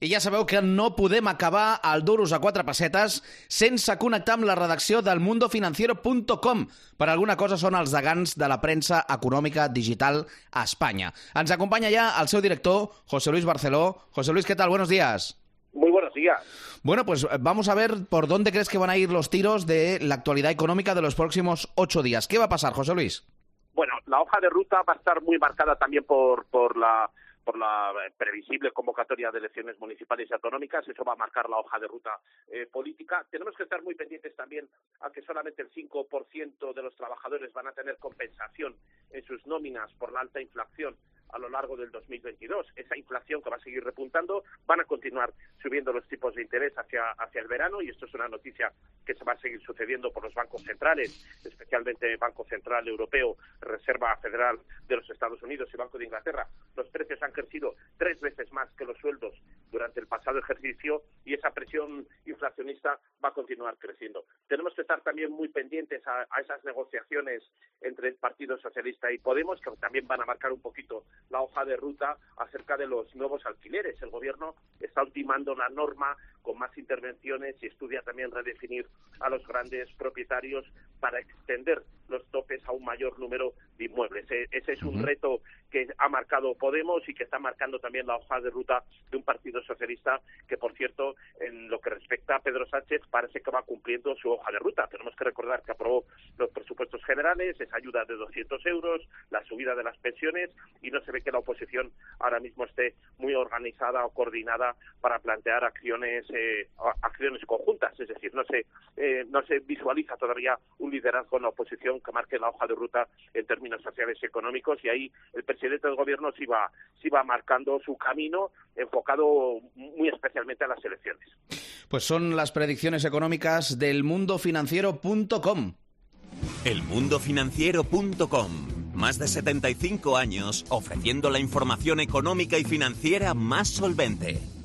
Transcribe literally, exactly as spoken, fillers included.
I ja sabeu que no podem acabar el duros a quatre pessetes sense connectar amb la redacció del mundo financiero punt com. Per alguna cosa són els degans de la premsa econòmica digital a Espanya. Ens acompanya ja el seu director, José Luis Barceló. José Luis, ¿qué tal? Buenos días. Muy buenos días. Bueno, pues vamos a ver por dónde crees que van a ir los tiros de la actualidad económica de los próximos ocho días. ¿Qué va a pasar, José Luis? Bueno, la hoja de ruta va a estar muy marcada también por, por la... por la previsible convocatoria de elecciones municipales y autonómicas. Eso va a marcar la hoja de ruta eh, política. Tenemos que estar muy pendientes también a que solamente el cinco por ciento de los trabajadores van a tener compensación en sus nóminas por la alta inflación a lo largo del dos mil veintidós. Esa inflación que va a seguir repuntando, van a continuar subiendo los tipos de interés hacia, hacia el verano, y esto es una noticia que se va a seguir sucediendo por los bancos centrales, especialmente Banco Central Europeo, Reserva Federal de los Estados Unidos y Banco de Inglaterra. Los precios han crecido tres veces más que los sueldos durante el pasado ejercicio, y esa presión inflacionista va a continuar creciendo. Tenemos que estar también muy pendientes a, a esas negociaciones entre el Partido Socialista y Podemos, que también van a marcar un poquito la hoja de ruta acerca de los nuevos alquileres. El gobierno está ultimando la norma con más intervenciones y estudia también redefinir a los grandes propietarios para extender los topes a un mayor número de inmuebles. Ese es un reto que ha marcado Podemos y que está marcando también la hoja de ruta de un partido socialista que, por cierto, en lo que respecta a Pedro Sánchez, parece que va cumpliendo su hoja de ruta. Tenemos que recordar que aprobó los presupuestos generales, esa ayuda de doscientos euros, la subida de las pensiones, y no se ve que la oposición ahora mismo esté muy organizada o coordinada para plantear acciones eh, acciones conjuntas. Es decir, no se eh, no se visualiza todavía un liderazgo en la oposición que marque la hoja de ruta en términos sociales y económicos, y ahí el presidente del gobierno sí va, sí va marcando su camino, enfocado muy especialmente a las elecciones. Pues son las predicciones económicas del mundo financiero punto com. el mundo financiero punto com. Más de setenta y cinco años ofreciendo la información económica y financiera más solvente.